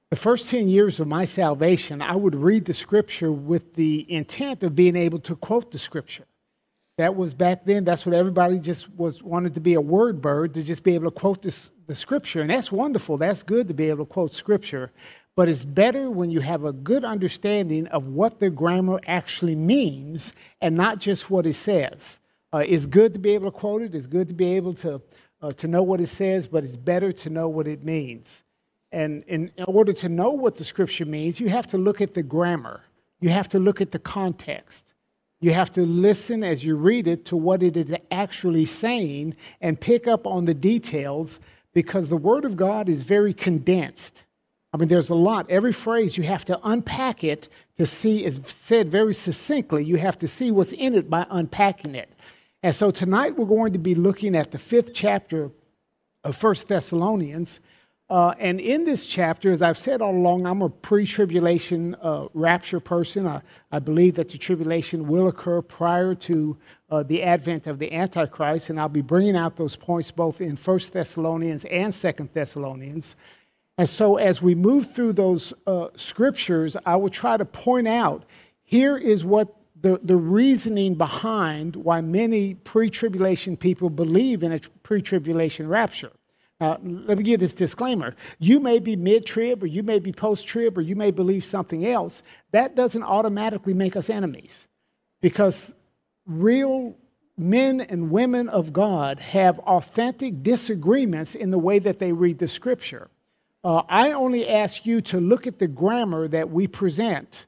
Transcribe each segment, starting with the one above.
The first 10 years of my salvation, I would read the scripture with the intent of being able to quote the scripture. That was back then. That's what everybody just wanted to be a word bird, to just be able to quote the scripture. And that's wonderful. That's good to be able to quote scripture. But it's better when you have a good understanding of what the grammar actually means and not just what it says. It's good to be able to quote it. It's good to be able to know what it says, but it's better to know what it means. And in order to know what the scripture means, you have to look at the grammar. You have to look at the context. You have to listen as you read it to what it is actually saying and pick up on the details, because the Word of God is very condensed. I mean, there's a lot. Every phrase, you have to unpack it to see, it's said very succinctly. You have to see what's in it by unpacking it. And so tonight we're going to be looking at the 5th chapter of 1 Thessalonians. And in this chapter, as I've said all along, I'm a pre-tribulation rapture person. I believe that the tribulation will occur prior to the advent of the Antichrist, and I'll be bringing out those points both in 1 Thessalonians and 2 Thessalonians. And so as we move through those scriptures, I will try to point out, here is what the reasoning behind why many pre-tribulation people believe in a pre-tribulation rapture. Let me give this disclaimer. You may be mid-trib, or you may be post-trib, or you may believe something else. That doesn't automatically make us enemies, because real men and women of God have authentic disagreements in the way that they read the scripture. I only ask you to look at the grammar that we present,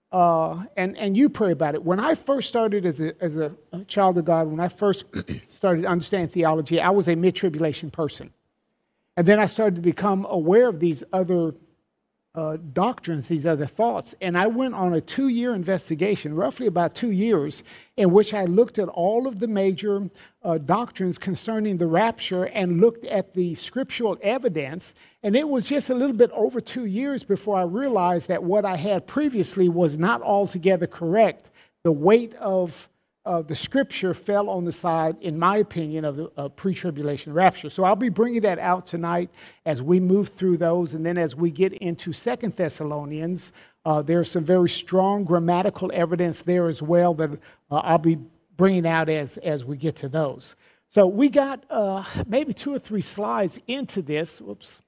and you pray about it. When I first started as a child of God, when I first started understanding theology, I was a mid-tribulation person. And then I started to become aware of these other doctrines, these other thoughts. And I went on a 2-year investigation, roughly about 2 years, in which I looked at all of the major doctrines concerning the rapture and looked at the scriptural evidence. And it was just a little bit over 2 years before I realized that what I had previously was not altogether correct. The weight of the scripture fell on the side, in my opinion, of the pre-tribulation rapture. So I'll be bringing that out tonight as we move through those. And then as we get into 2 Thessalonians, there's some very strong grammatical evidence there as well that I'll be bringing out as we get to those. So we got maybe 2 or 3 slides into this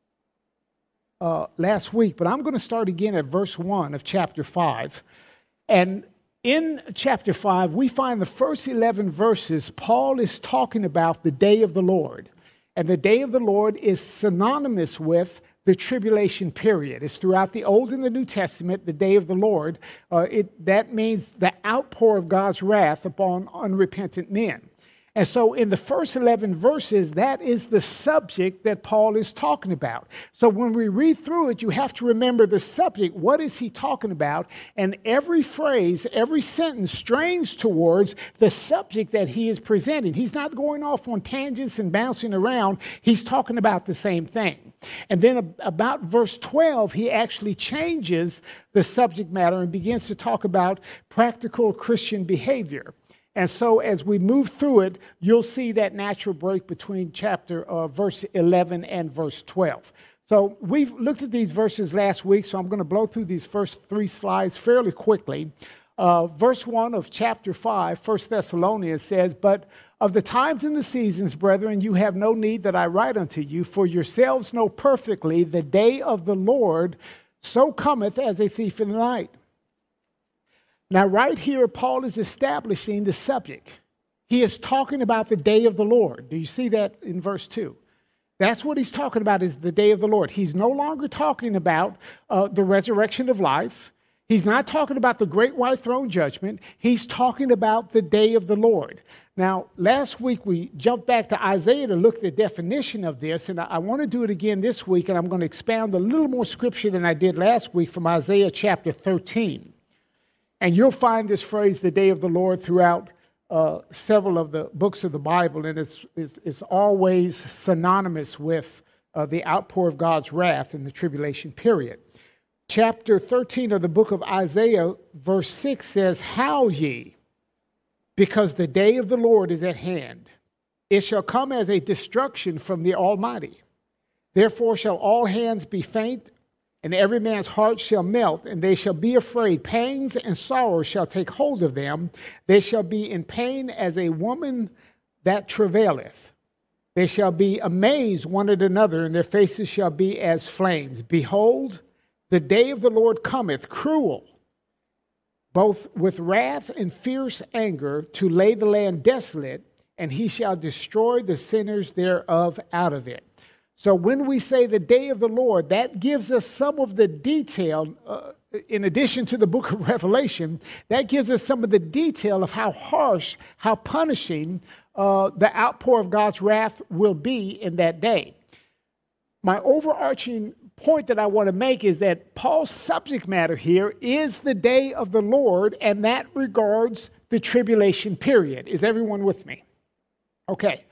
last week, but I'm going to start again at verse 1 of chapter 5. And in chapter 5, we find the first 11 verses, Paul is talking about the day of the Lord. And the day of the Lord is synonymous with the tribulation period. It's throughout the Old and the New Testament, the day of the Lord. That means the outpour of God's wrath upon unrepentant men. And so in the first 11 verses, that is the subject that Paul is talking about. So when we read through it, you have to remember the subject. What is he talking about? And every phrase, every sentence strains towards the subject that he is presenting. He's not going off on tangents and bouncing around. He's talking about the same thing. And then about verse 12, he actually changes the subject matter and begins to talk about practical Christian behavior. And so as we move through it, you'll see that natural break between verse 11 and verse 12. So we've looked at these verses last week, so I'm going to blow through these first 3 slides fairly quickly. Verse 1 of chapter 5, 1 Thessalonians says, "But of the times and the seasons, brethren, you have no need that I write unto you, for yourselves know perfectly the day of the Lord so cometh as a thief in the night." Now, right here, Paul is establishing the subject. He is talking about the day of the Lord. Do you see that in verse 2? That's what he's talking about, is the day of the Lord. He's no longer talking about the resurrection of life. He's not talking about the great white throne judgment. He's talking about the day of the Lord. Now, last week we jumped back to Isaiah to look at the definition of this, and I want to do it again this week, and I'm going to expound a little more scripture than I did last week from Isaiah chapter 13. And you'll find this phrase, the day of the Lord, throughout several of the books of the Bible, and it's always synonymous with the outpour of God's wrath in the tribulation period. Chapter 13 of the book of Isaiah, verse 6 says, "Howl ye, because the day of the Lord is at hand. It shall come as a destruction from the Almighty. Therefore shall all hands be faint, and every man's heart shall melt, and they shall be afraid. Pangs and sorrow shall take hold of them. They shall be in pain as a woman that travaileth. They shall be amazed one at another, and their faces shall be as flames. Behold, the day of the Lord cometh, cruel, both with wrath and fierce anger, to lay the land desolate, and he shall destroy the sinners thereof out of it. So when we say the day of the Lord, that gives us some of the detail, in addition to the book of Revelation, that gives us some of the detail of how harsh, how punishing the outpour of God's wrath will be in that day. My overarching point that I want to make is that Paul's subject matter here is the day of the Lord, and that regards the tribulation period. Is everyone with me? Okay.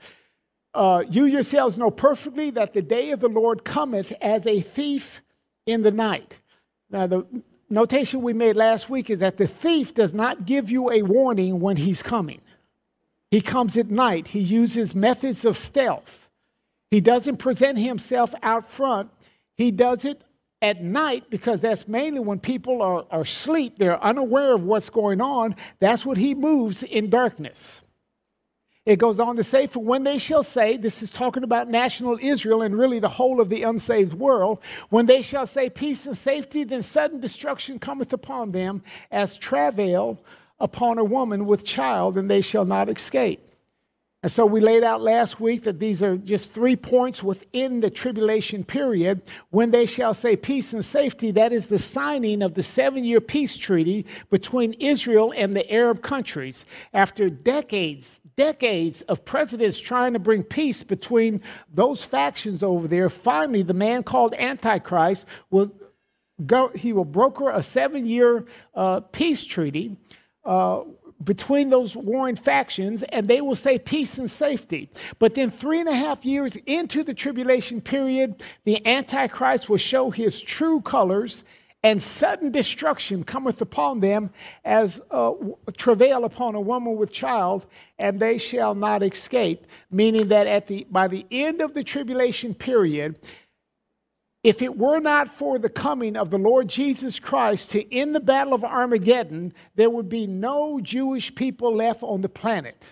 You yourselves know perfectly that the day of the Lord cometh as a thief in the night. Now, the notation we made last week is that the thief does not give you a warning when he's coming. He comes at night. He uses methods of stealth. He doesn't present himself out front. He does it at night because that's mainly when people are asleep. They're unaware of what's going on. That's what he moves in darkness. It goes on to say, for when they shall say, this is talking about national Israel and really the whole of the unsaved world, when they shall say peace and safety, then sudden destruction cometh upon them as travail upon a woman with child, and they shall not escape. And so we laid out last week that these are just 3 points within the tribulation period. When they shall say peace and safety, that is the signing of the 7-year peace treaty between Israel and the Arab countries. After decades of presidents trying to bring peace between those factions over there, finally the man called Antichrist will broker a 7-year peace treaty between those warring factions, and they will say peace and safety. But then 3.5 years into the tribulation period, the Antichrist will show his true colors, and sudden destruction cometh upon them as travail upon a woman with child, and they shall not escape. Meaning that by the end of the tribulation period, if it were not for the coming of the Lord Jesus Christ to end the battle of Armageddon, there would be no Jewish people left on the planet.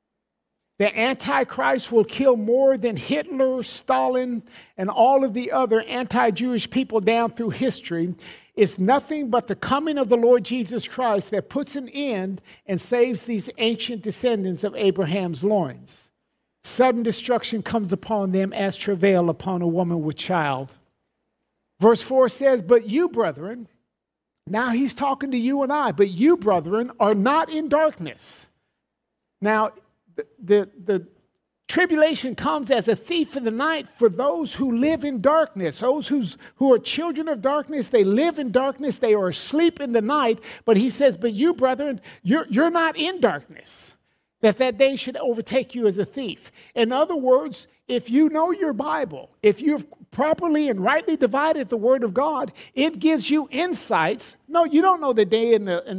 The Antichrist will kill more than Hitler, Stalin, and all of the other anti-Jewish people down through history. It's nothing but the coming of the Lord Jesus Christ that puts an end and saves these ancient descendants of Abraham's loins. Sudden destruction comes upon them as travail upon a woman with child. Verse 4 says, but you, brethren, now he's talking to you and I, but you, brethren, are not in darkness. Now, the tribulation comes as a thief in the night for those who live in darkness, those who are children of darkness. They live in darkness. They are asleep in the night. But he says, but you, brethren, you're not in darkness, that day should overtake you as a thief. In other words, if you know your Bible, if you've properly and rightly divided the Word of God, it gives you insights. No, you don't know the day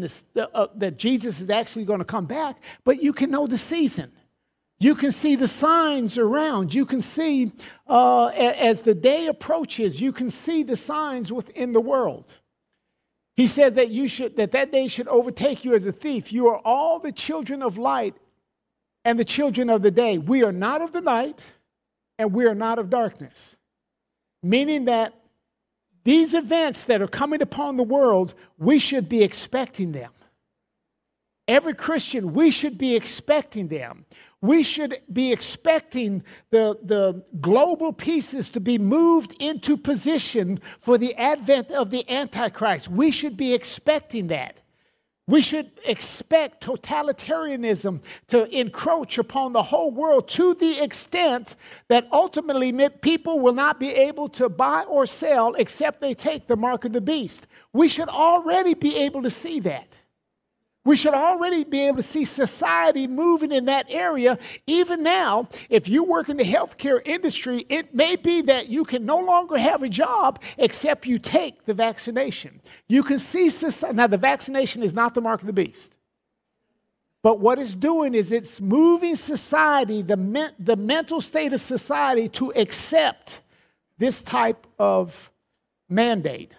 that Jesus is actually going to come back, but you can know the season. You can see the signs around. You can see, as the day approaches, you can see the signs within the world. He said that day should overtake you as a thief. You are all the children of light and the children of the day. We are not of the night, and we are not of darkness. Meaning that these events that are coming upon the world, we should be expecting them. Every Christian, we should be expecting them. We should be expecting the global pieces to be moved into position for the advent of the Antichrist. We should be expecting that. We should expect totalitarianism to encroach upon the whole world to the extent that ultimately people will not be able to buy or sell except they take the mark of the beast. We should already be able to see that. We should already be able to see society moving in that area. Even now, if you work in the healthcare industry, it may be that you can no longer have a job except you take the vaccination. You can see society. Now, the vaccination is not the mark of the beast. But what it's doing is it's moving society, the mental state of society, to accept this type of mandate.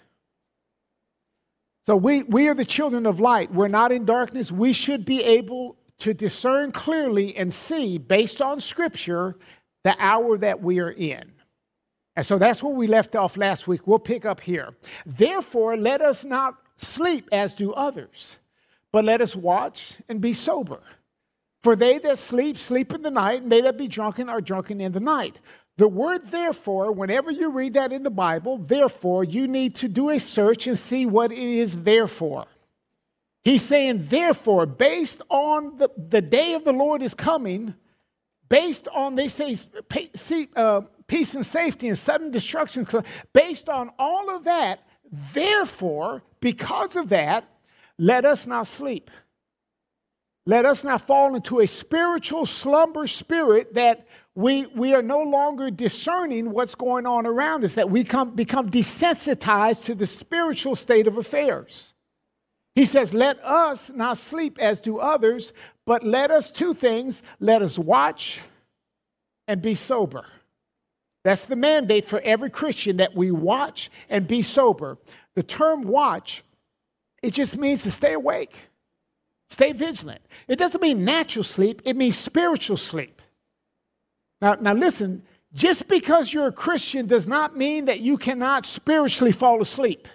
So we are the children of light. We're not in darkness. We should be able to discern clearly and see, based on Scripture, the hour that we are in. And so that's where we left off last week. We'll pick up here. Therefore, let us not sleep as do others, but let us watch and be sober. For they that sleep, sleep in the night, and they that be drunken are drunken in the night. The word therefore, whenever you read that in the Bible, therefore, you need to do a search and see what it is there for. He's saying, therefore, based on the day of the Lord is coming, based on, they say, peace and safety and sudden destruction, based on all of that, therefore, because of that, let us not sleep. Let us not fall into a spiritual slumber spirit that we are no longer discerning what's going on around us, that we become desensitized to the spiritual state of affairs. He says, let us not sleep as do others, but let us two things, let us watch and be sober. That's the mandate for every Christian, that we watch and be sober. The term watch, it just means to stay awake, stay vigilant. It doesn't mean natural sleep, it means spiritual sleep. Now listen, just because you're a Christian does not mean that you cannot spiritually fall asleep.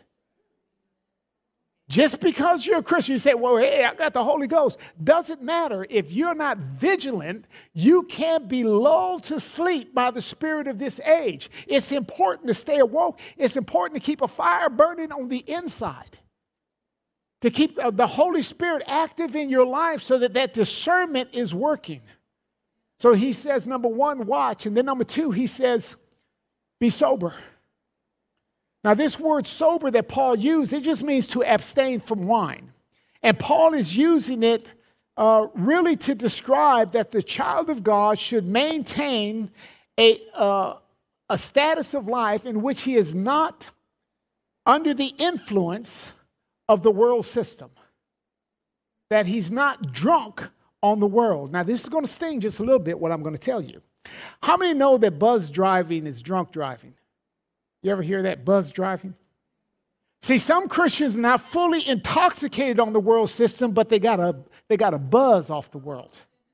Just because you're a Christian, you say, well, hey, I got the Holy Ghost. Doesn't matter. If you're not vigilant, you can't be lulled to sleep by the spirit of this age. It's important to stay awoke. It's important to keep a fire burning on the inside, to keep the Holy Spirit active in your life so that discernment is working. So he says, number one, watch. And then number two, he says, be sober. Now, this word sober that Paul used, it just means to abstain from wine. And Paul is using it really to describe that the child of God should maintain a status of life in which he is not under the influence of the world system, that he's not drunk on the world. Now, this is going to sting just a little bit, what I'm going to tell you. How many know that buzz driving is drunk driving? You ever hear that, buzz driving? See, some Christians are not fully intoxicated on the world system, but they got a buzz off the world.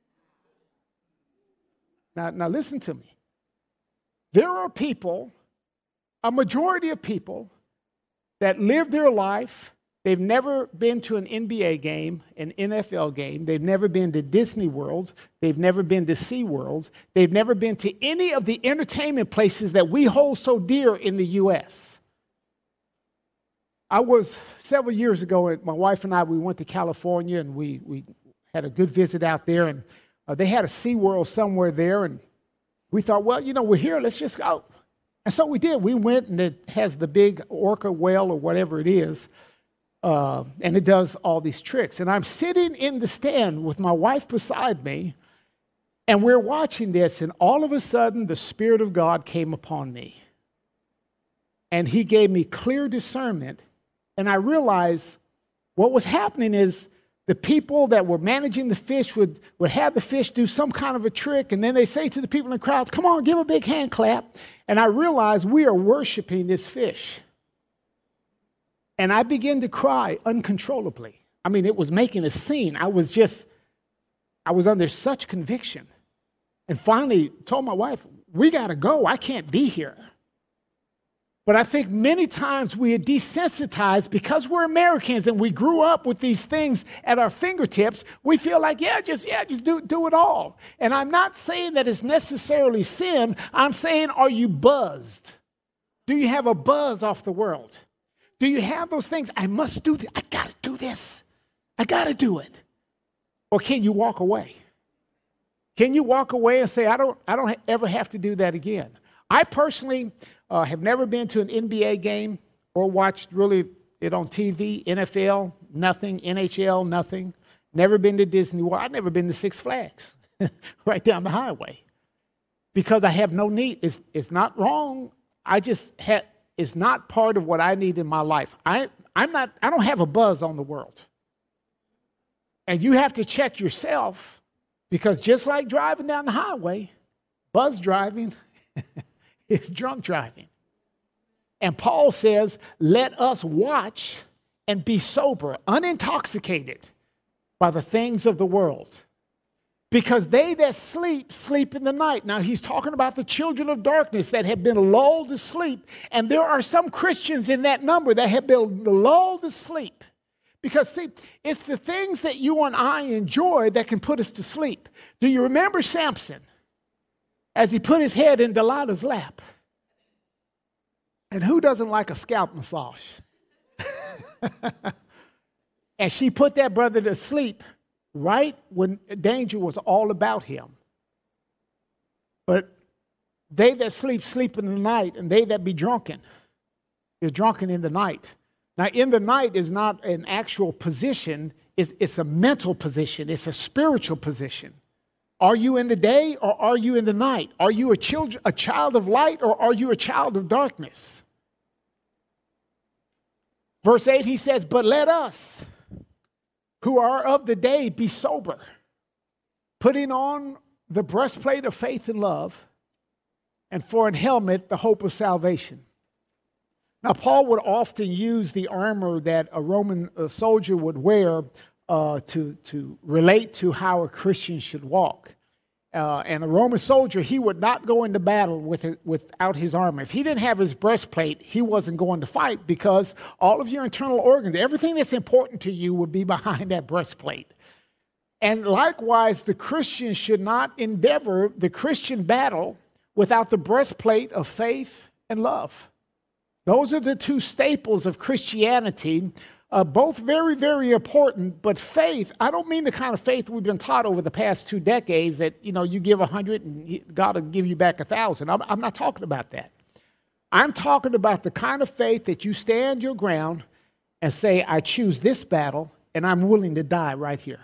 Now listen to me. There are people, a majority of people, that live their life. They've never been to an NBA game, an NFL game. They've never been to Disney World. They've never been to SeaWorld. They've never been to any of the entertainment places that we hold so dear in the U.S. I was, several years ago, my wife and I, we went to California, and we had a good visit out there, and they had a SeaWorld somewhere there, and we thought, well, we're here, let's just go. And so we did. We went, and it has the big orca whale or whatever it is, and it does all these tricks. And I'm sitting in the stand with my wife beside me, and we're watching this, and all of a sudden, the Spirit of God came upon me. And he gave me clear discernment, and I realized what was happening is the people that were managing the fish would have the fish do some kind of a trick, and then they say to the people in the crowds, come on, give a big hand clap. And I realized we are worshiping this fish. And I began to cry uncontrollably. I mean, it was making a scene. I was under such conviction. And finally told my wife, we got to go. I can't be here. But I think many times we are desensitized because we're Americans and we grew up with these things at our fingertips. We feel like, just do it all. And I'm not saying that it's necessarily sin. I'm saying, are you buzzed? Do you have a buzz off the world? Do you have those things? I must do this. I got to do this. I got to do it. Or can you walk away? Can you walk away and say, I don't ever have to do that again? I personally have never been to an NBA game or watched really it on TV, NFL, nothing, NHL, nothing. Never been to Disney World. I've never been to Six Flags right down the highway because I have no need. It's not wrong. It's not part of what I need in my life. I don't have a buzz on the world. And you have to check yourself because just like driving down the highway, buzz driving is drunk driving. And Paul says, let us watch and be sober, unintoxicated by the things of the world. Because they that sleep, sleep in the night. Now, he's talking about the children of darkness that have been lulled to sleep. And there are some Christians in that number that have been lulled to sleep. Because, see, it's the things that you and I enjoy that can put us to sleep. Do you remember Samson as he put his head in Delilah's lap? And who doesn't like a scalp massage? And she put that brother to sleep right when danger was all about him. But they that sleep, sleep in the night, and they that be drunken, they're drunken in the night. Now, in the night is not an actual position, it's a mental position, it's a spiritual position. Are you in the day or are you in the night? Are you a child of light or are you a child of darkness? Verse 8, he says, but let us, who are of the day, be sober, putting on the breastplate of faith and love, and for an helmet, the hope of salvation. Now, Paul would often use the armor that a Roman soldier would wear to relate to how a Christian should walk. And a Roman soldier, he would not go into battle without his armor. If he didn't have his breastplate, he wasn't going to fight because all of your internal organs, everything that's important to you would be behind that breastplate. And likewise, the Christian should not endeavor the Christian battle without the breastplate of faith and love. Those are the two staples of Christianity, both very, very important. But faith, I don't mean the kind of faith we've been taught over the past 2 decades that, you give 100 and God will give you back 1,000. I'm not talking about that. I'm talking about the kind of faith that you stand your ground and say, I choose this battle and I'm willing to die right here.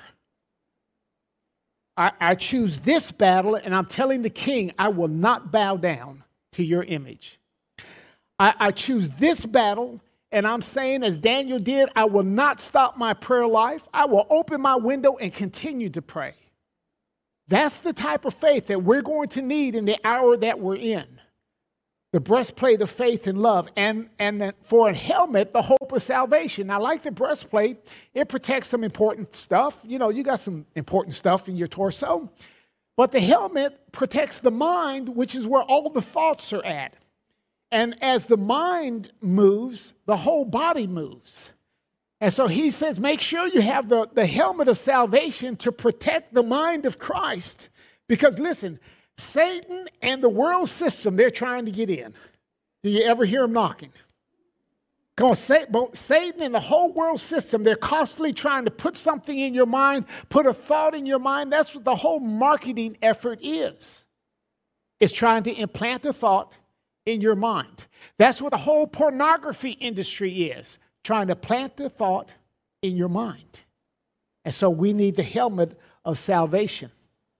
I choose this battle and I'm telling the king, I will not bow down to your image. I choose this battle, and I'm saying, as Daniel did, I will not stop my prayer life. I will open my window and continue to pray. That's the type of faith that we're going to need in the hour that we're in. The breastplate of faith and love, and for a helmet, the hope of salvation. Now, like the breastplate, it protects some important stuff. You got some important stuff in your torso. But the helmet protects the mind, which is where all the thoughts are at. And as the mind moves, the whole body moves. And so he says, make sure you have the helmet of salvation to protect the mind of Christ. Because listen, Satan and the world system, they're trying to get in. Do you ever hear them knocking? Come on, Satan and the whole world system, they're constantly trying to put something in your mind, put a thought in your mind. That's what the whole marketing effort is. It's trying to implant a thought in your mind. That's what the whole pornography industry is, trying to plant the thought in your mind. And so we need the helmet of salvation.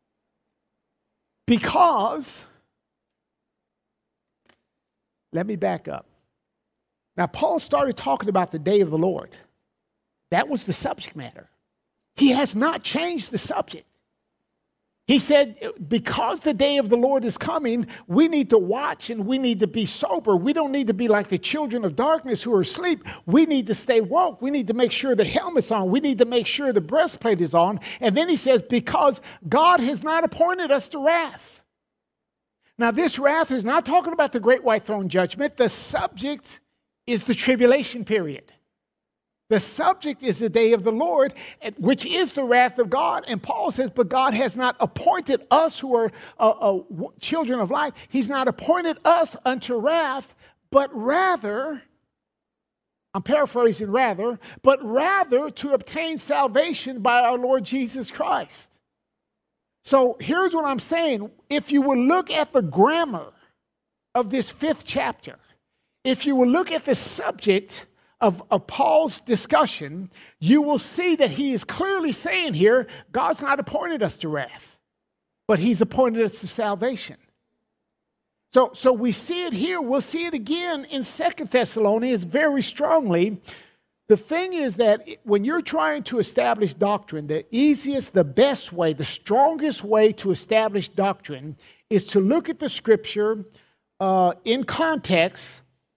Because, let me back up. Now, Paul started talking about the day of the Lord. That was the subject matter. He has not changed the subject. He said, because the day of the Lord is coming, we need to watch and we need to be sober. We don't need to be like the children of darkness who are asleep. We need to stay woke. We need to make sure the helmet's on. We need to make sure the breastplate is on. And then he says, because God has not appointed us to wrath. Now, this wrath is not talking about the great white throne judgment. The subject is the tribulation period. The subject is the day of the Lord, which is the wrath of God. And Paul says, but God has not appointed us who are children of light. He's not appointed us unto wrath, but rather, I'm paraphrasing but rather to obtain salvation by our Lord Jesus Christ. So here's what I'm saying. If you will look at the grammar of this 5th chapter, if you will look at the subject of Paul's discussion, you will see that he is clearly saying here, God's not appointed us to wrath, but he's appointed us to salvation. So we see it here. We'll see it again in 2 Thessalonians very strongly. The thing is that when you're trying to establish doctrine, the easiest, the best way, the strongest way to establish doctrine is to look at the scripture in context,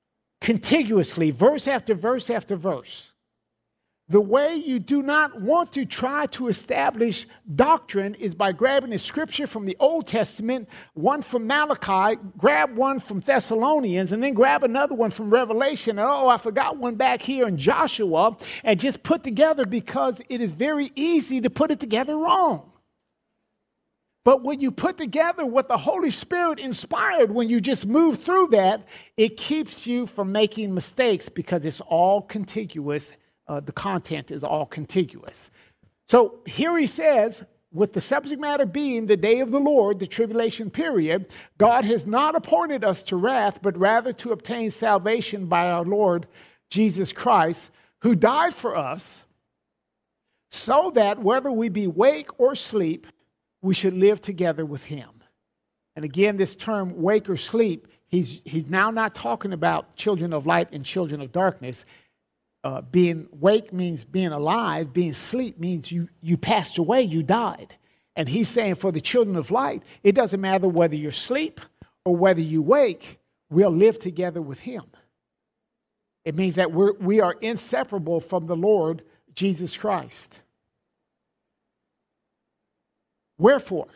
contiguously, verse after verse after verse. The way you do not want to try to establish doctrine is by grabbing a scripture from the Old Testament, one from Malachi, grab one from Thessalonians, and then grab another one from Revelation. And, I forgot one back here in Joshua, and just put together, because it is very easy to put it together wrong. But when you put together what the Holy Spirit inspired, when you just move through that, it keeps you from making mistakes, because it's all contiguous. The content is all contiguous. So here he says, with the subject matter being the day of the Lord, the tribulation period, God has not appointed us to wrath, but rather to obtain salvation by our Lord Jesus Christ, who died for us, so that whether we be wake or sleep, we should live together with him. And again, this term wake or sleep, he's now not talking about children of light and children of darkness. Being wake means being alive. Being asleep means you passed away, you died. And he's saying for the children of light, it doesn't matter whether you're asleep or whether you wake, we'll live together with him. It means that we are inseparable from the Lord Jesus Christ. Wherefore,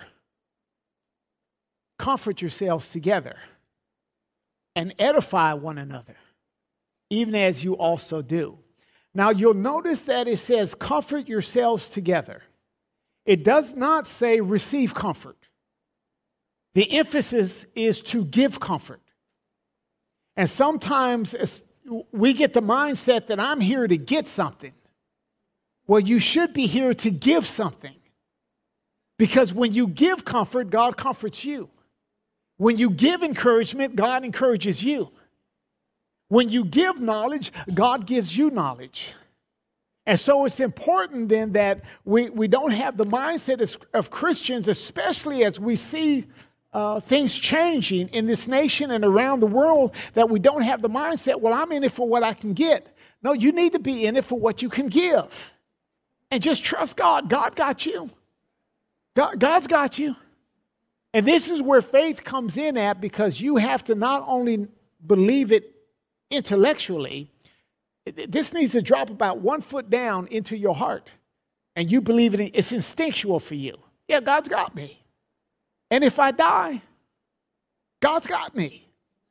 comfort yourselves together and edify one another, even as you also do. Now, you'll notice that it says, comfort yourselves together. It does not say receive comfort. The emphasis is to give comfort. And sometimes we get the mindset that I'm here to get something. Well, you should be here to give something. Because when you give comfort, God comforts you. When you give encouragement, God encourages you. When you give knowledge, God gives you knowledge. And so it's important then that we don't have the mindset of Christians, especially as we see things changing in this nation and around the world, that we don't have the mindset, well, I'm in it for what I can get. No, you need to be in it for what you can give. And just trust God. God got you. God's got you. And this is where faith comes in at, because you have to not only believe it intellectually, this needs to drop about 1 foot down into your heart. And you believe it, it's instinctual for you. Yeah, God's got me. And if I die, God's got me.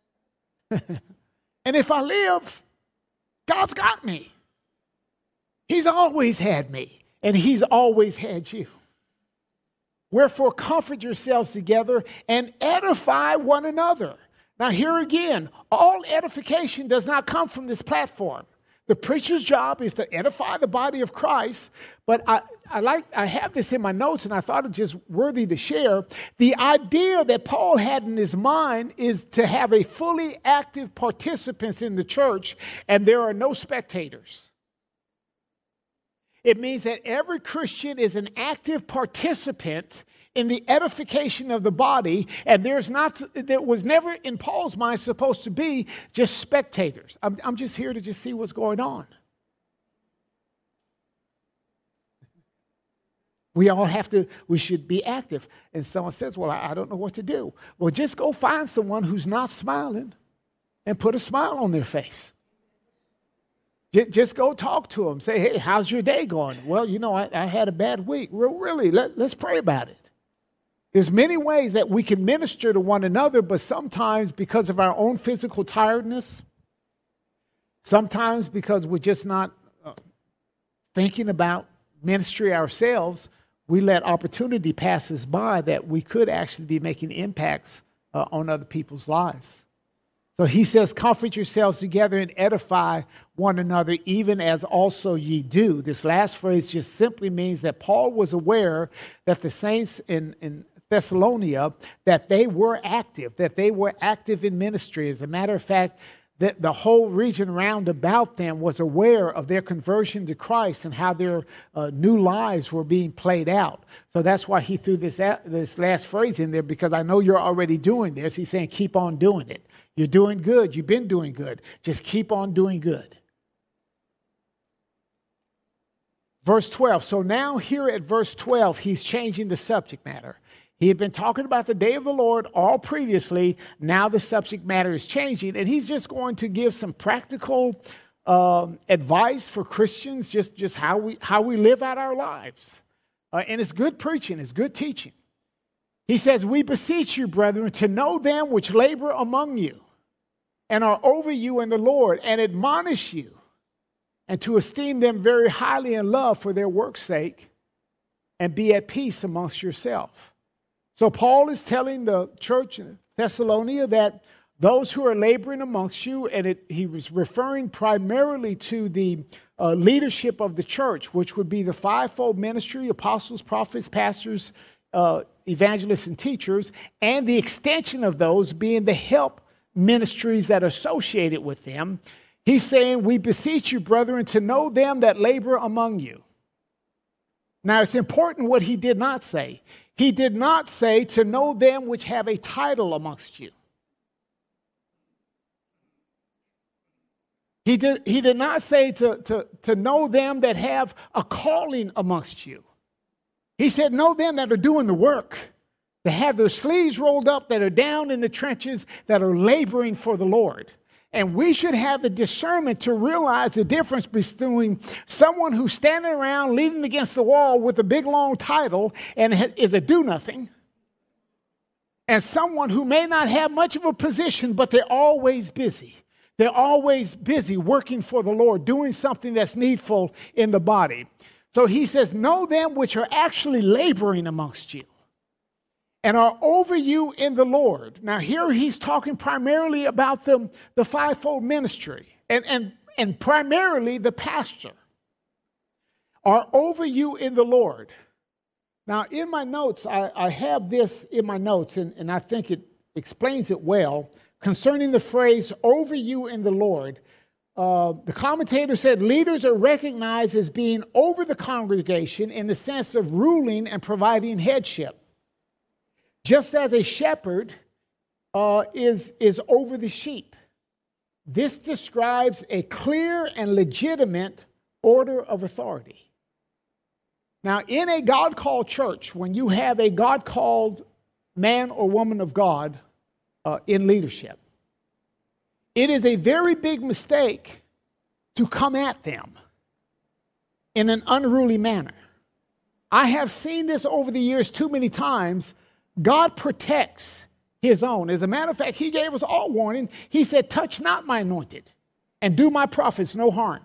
And if I live, God's got me. He's always had me, and he's always had you. Wherefore, comfort yourselves together and edify one another. Now, here again, all edification does not come from this platform. The preacher's job is to edify the body of Christ, but I have this in my notes, and I thought it just worthy to share. The idea that Paul had in his mind is to have a fully active participants in the church, and there are no spectators. It means that every Christian is an active participant in the edification of the body, and there was never in Paul's mind supposed to be just spectators. I'm just here to just see what's going on. We should be active. And someone says, well, I don't know what to do. Well, just go find someone who's not smiling and put a smile on their face. Just go talk to them. Say, hey, how's your day going? Well, I had a bad week. Well, really, let's pray about it. There's many ways that we can minister to one another, but sometimes because of our own physical tiredness, sometimes because we're just not thinking about ministry ourselves, we let opportunity pass us by that we could actually be making impacts on other people's lives. So he says, comfort yourselves together and edify one another, even as also ye do. This last phrase just simply means that Paul was aware that the saints in Thessalonica, that they were active in ministry. As a matter of fact, that the whole region round about them was aware of their conversion to Christ and how their new lives were being played out. So that's why he threw this last phrase in there, because I know you're already doing this. He's saying, keep on doing it. You're doing good. You've been doing good. Just keep on doing good. Verse 12. So now here at verse 12, he's changing the subject matter. He had been talking about the day of the Lord all previously. Now the subject matter is changing, and he's just going to give some practical advice for Christians, just how we live out our lives. And it's good preaching, it's good teaching. He says, we beseech you, brethren, to know them which labor among you and are over you in the Lord, and admonish you, and to esteem them very highly in love for their work's sake, and be at peace amongst yourself. So Paul is telling the church in Thessalonica that those who are laboring amongst you, and he was referring primarily to the leadership of the church, which would be the fivefold ministry: apostles, prophets, pastors, evangelists, and teachers, and the extension of those being the help ministries that are associated with them. He's saying, we beseech you, brethren, to know them that labor among you. Now, it's important what he did not say. He did not say to know them which have a title amongst you. He did not say to know them that have a calling amongst you. He said, know them that are doing the work, that have their sleeves rolled up, that are down in the trenches, that are laboring for the Lord. And we should have the discernment to realize the difference between someone who's standing around leaning against the wall with a big long title and is a do-nothing, and someone who may not have much of a position, but they're always busy. They're always busy working for the Lord, doing something that's needful in the body. So he says, know them which are actually laboring amongst you and are over you in the Lord. Now here he's talking primarily about the fivefold ministry and primarily the pastor are over you in the Lord. Now in my notes, I have this in my notes, and I think it explains it well, concerning the phrase over you in the Lord. The commentator said leaders are recognized as being over the congregation in the sense of ruling and providing headship. Just as a shepherd is over the sheep. This describes a clear and legitimate order of authority. Now, in a God-called church, when you have a God-called man or woman of God in leadership, it is a very big mistake to come at them in an unruly manner. I have seen this over the years too many times. God protects his own. As a matter of fact, he gave us all warning. He said, touch not my anointed and do my prophets no harm.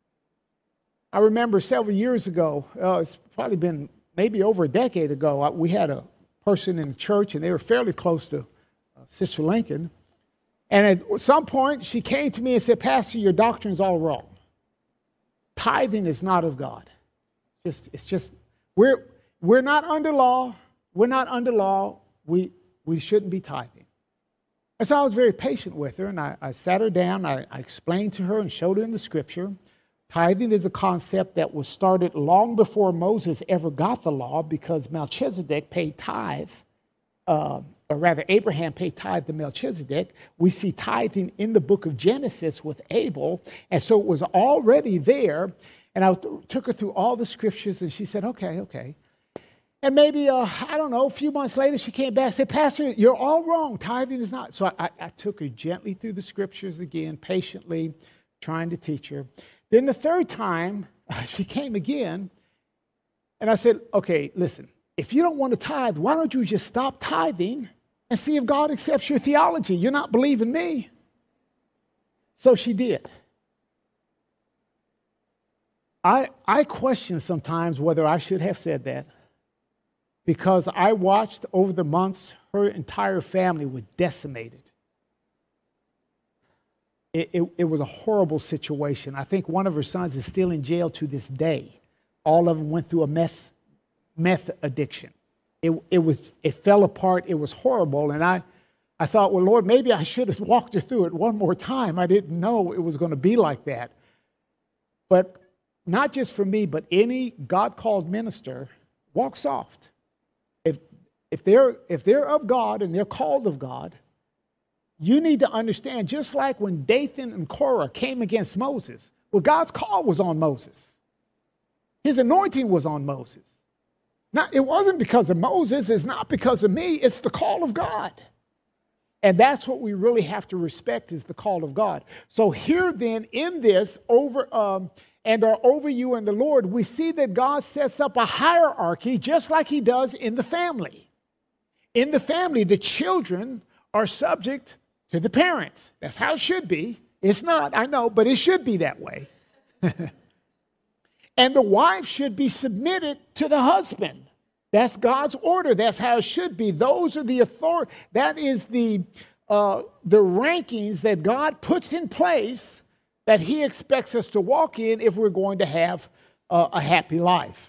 I remember several years ago, it's probably been maybe over a decade ago, we had a person in the church, and they were fairly close to Sister Lincoln. And at some point, she came to me and said, Pastor, your doctrine's all wrong. Tithing is not of God. It's just we're not under law. We're not under law. We shouldn't be tithing. And so I was very patient with her, and I sat her down. I explained to her and showed her in the scripture. Tithing is a concept that was started long before Moses ever got the law, because Melchizedek paid tithe, or rather Abraham paid tithe to Melchizedek. We see tithing in the book of Genesis with Abel, and so it was already there. And I took her through all the scriptures, and she said, okay. And maybe, I don't know, a few months later, she came back and said, Pastor, you're all wrong. Tithing is not. So I took her gently through the scriptures again, patiently, trying to teach her. Then the third time, she came again, and I said, okay, listen, if you don't want to tithe, why don't you just stop tithing and see if God accepts your theology? You're not believing me. So she did. I question sometimes whether I should have said that, because I watched over the months her entire family was decimated. It was a horrible situation. I think one of her sons is still in jail to this day. All of them went through a meth addiction. It fell apart. It was horrible. And I thought, well, Lord, maybe I should have walked her through it one more time. I didn't know it was going to be like that. But not just for me, but any God-called minister, walk soft. If they're of God and they're called of God, you need to understand, just like when Dathan and Korah came against Moses, well, God's call was on Moses. His anointing was on Moses. Now, it wasn't because of Moses. It's not because of me. It's the call of God. And that's what we really have to respect, is the call of God. So here then, in this, over you and the Lord, we see that God sets up a hierarchy just like he does in the family. In the family, the children are subject to the parents. That's how it should be. It's not, I know, but it should be that way. And the wife should be submitted to the husband. That's God's order. That's how it should be. Those are the authority. That is the rankings that God puts in place that he expects us to walk in if we're going to have a happy life.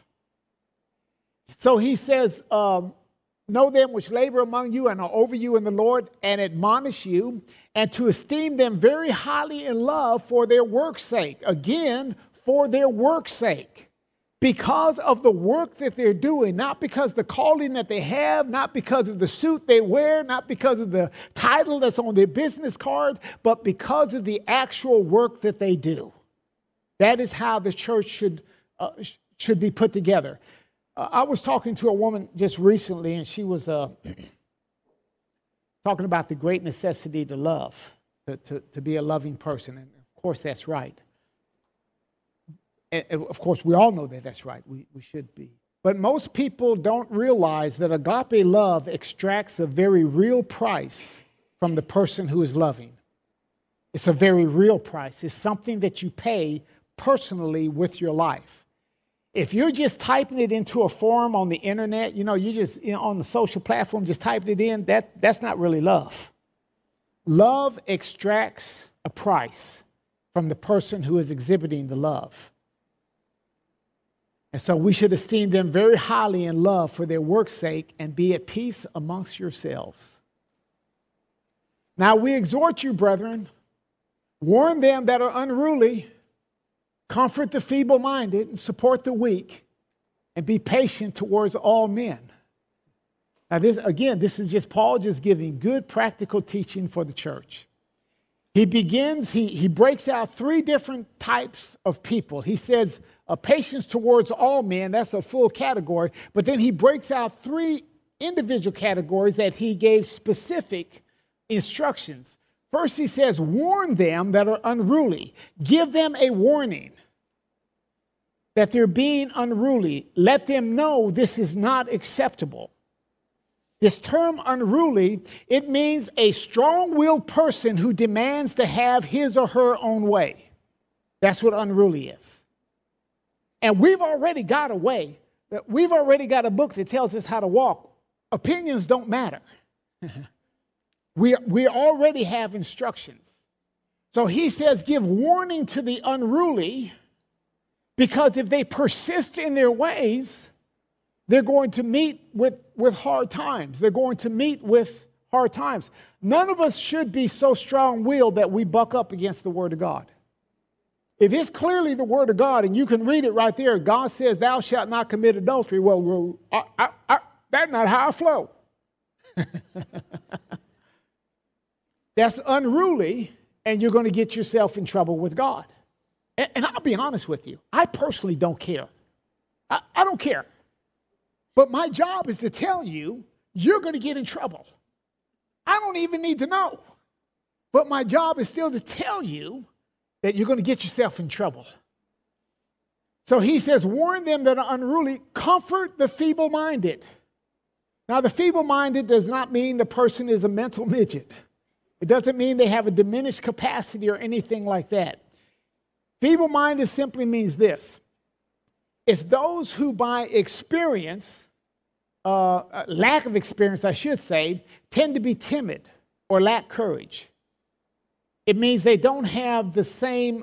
So he says, know them which labor among you and are over you in the Lord, and admonish you, and to esteem them very highly in love for their work's sake. Again, for their work's sake. Because of the work that they're doing, not because the calling that they have, not because of the suit they wear, not because of the title that's on their business card, but because of the actual work that they do. That is how the church should be put together. I was talking to a woman just recently, and she was talking about the great necessity to love, to be a loving person. And of course, that's right. And of course, we all know that that's right. We should be. But most people don't realize that agape love extracts a very real price from the person who is loving. It's a very real price. It's something that you pay personally with your life. If you're just typing it into a form on the internet, you just on the social platform, just typing it in, that's not really love. Love extracts a price from the person who is exhibiting the love. And so we should esteem them very highly in love for their work's sake, and be at peace amongst yourselves. Now we exhort you, brethren, warn them that are unruly, comfort the feeble-minded, and support the weak, and be patient towards all men. Now this is just Paul just giving good practical teaching for the church. He breaks out three different types of people. He says, patience towards all men, that's a full category. But then he breaks out three individual categories that he gave specific instructions. First, he says, warn them that are unruly. Give them a warning that they're being unruly. Let them know this is not acceptable. This term unruly, it means a strong-willed person who demands to have his or her own way. That's what unruly is. And we've already got a way. We've already got a book that tells us how to walk. Opinions don't matter. We already have instructions. So he says, give warning to the unruly, because if they persist in their ways, they're going to meet with hard times. They're going to meet with hard times. None of us should be so strong-willed that we buck up against the Word of God. If it's clearly the Word of God, and you can read it right there, God says, thou shalt not commit adultery. Well, that's not how I flow. That's unruly, and you're going to get yourself in trouble with God. And I'll be honest with you. I personally don't care. I don't care. But my job is to tell you, you're going to get in trouble. I don't even need to know. But my job is still to tell you that you're going to get yourself in trouble. So he says, warn them that are unruly, comfort the feeble-minded. Now, the feeble-minded does not mean the person is a mental midget. It doesn't mean they have a diminished capacity or anything like that. Feeble-minded simply means this. It's those who by experience, lack of experience, I should say, tend to be timid or lack courage. It means they don't have the same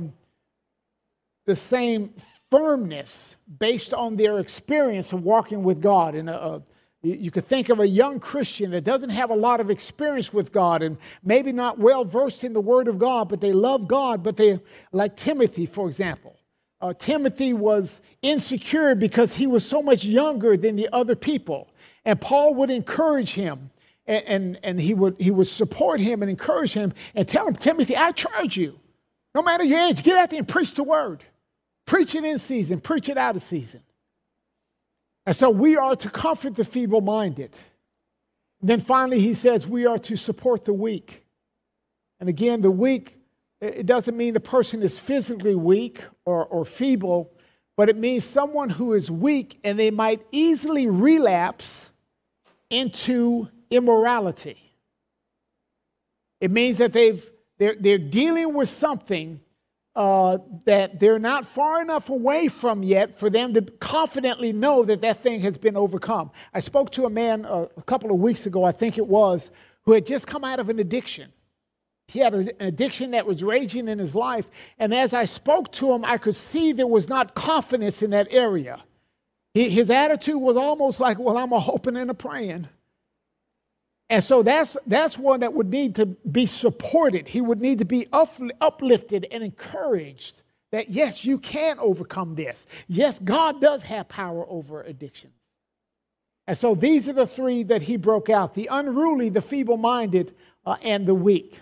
firmness based on their experience of walking with God. And you could think of a young Christian that doesn't have a lot of experience with God and maybe not well versed in the Word of God, but they love God. But they, like Timothy, for example. Timothy was insecure because he was so much younger than the other people. And Paul would encourage him, and he would support him and encourage him and tell him, Timothy, I charge you, no matter your age, get out there and preach the word. Preach it in season, preach it out of season. And so we are to comfort the feeble-minded. Then finally, he says we are to support the weak. And again, the weak, it doesn't mean the person is physically weak or feeble, but it means someone who is weak and they might easily relapse into immorality. It means that they're dealing with something that they're not far enough away from yet for them to confidently know that that thing has been overcome. I spoke to a man a couple of weeks ago, I think it was, who had just come out of an addiction. He had an addiction that was raging in his life, and as I spoke to him, I could see there was not confidence in that area. His attitude was almost like, well, I'm a hoping and a praying. And so that's one that would need to be supported. He would need to be uplifted and encouraged that, yes, you can overcome this. Yes, God does have power over addictions. And so these are the three that he broke out: the unruly, the feeble-minded, and the weak.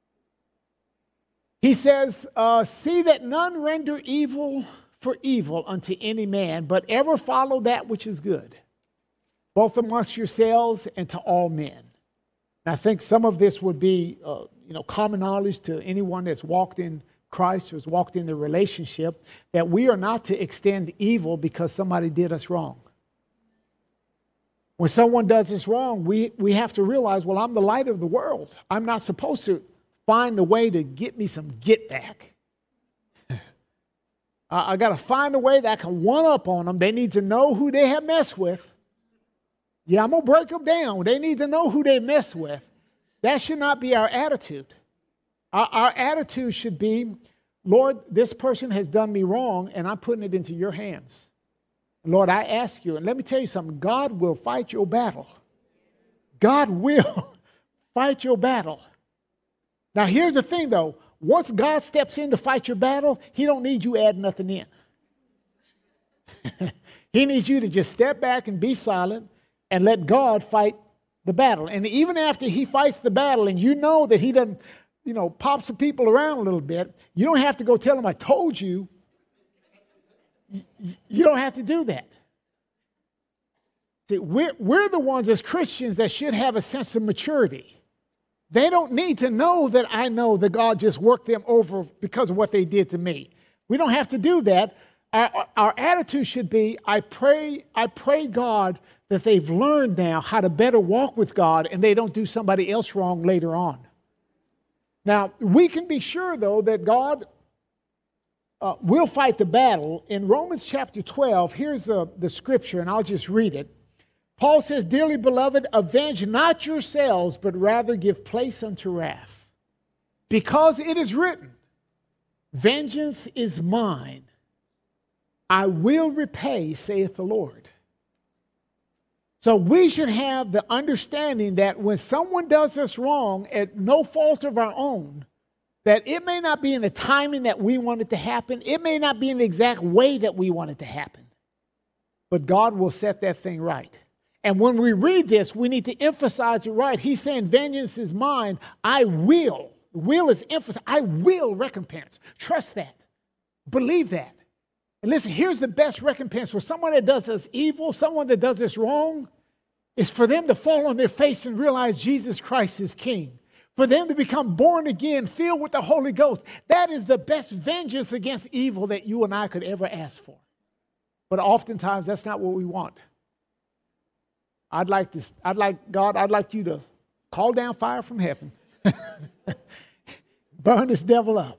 He says, see that none render evil for evil unto any man, but ever follow that which is good, both amongst yourselves and to all men. And I think some of this would be, common knowledge to anyone that's walked in Christ or has walked in the relationship, that we are not to extend evil because somebody did us wrong. When someone does us wrong, we have to realize, well, I'm the light of the world. I'm not supposed to find the way to get me some get back. I got to find a way that I can one up on them. They need to know who they have messed with. Yeah, I'm going to break them down. They need to know who they messed with. That should not be our attitude. Our attitude should be, Lord, this person has done me wrong, and I'm putting it into your hands. Lord, I ask you, and let me tell you something, God will fight your battle. God will fight your battle. Now, here's the thing, though. Once God steps in to fight your battle, he don't need you add nothing in. He needs you to just step back and be silent and let God fight the battle. And even after he fights the battle and you know that he doesn't, pop some people around a little bit, you don't have to go tell him, I told you. You don't have to do that. See, we're the ones as Christians that should have a sense of maturity. They don't need to know that I know that God just worked them over because of what they did to me. We don't have to do that. Our attitude should be, I pray God that they've learned now how to better walk with God and they don't do somebody else wrong later on. Now, we can be sure, though, that God will fight the battle. In Romans chapter 12, here's the scripture, and I'll just read it. Paul says, dearly beloved, avenge not yourselves, but rather give place unto wrath. Because it is written, vengeance is mine, I will repay, saith the Lord. So we should have the understanding that when someone does us wrong at no fault of our own, that it may not be in the timing that we want it to happen. It may not be in the exact way that we want it to happen. But God will set that thing right. And when we read this, we need to emphasize it right. He's saying, vengeance is mine. I will. Will is emphasis. I will recompense. Trust that. Believe that. And listen, here's the best recompense for someone that does us evil, someone that does us wrong, is for them to fall on their face and realize Jesus Christ is King. For them to become born again, filled with the Holy Ghost. That is the best vengeance against evil that you and I could ever ask for. But oftentimes, that's not what we want. I'd like you to call down fire from heaven. Burn this devil up.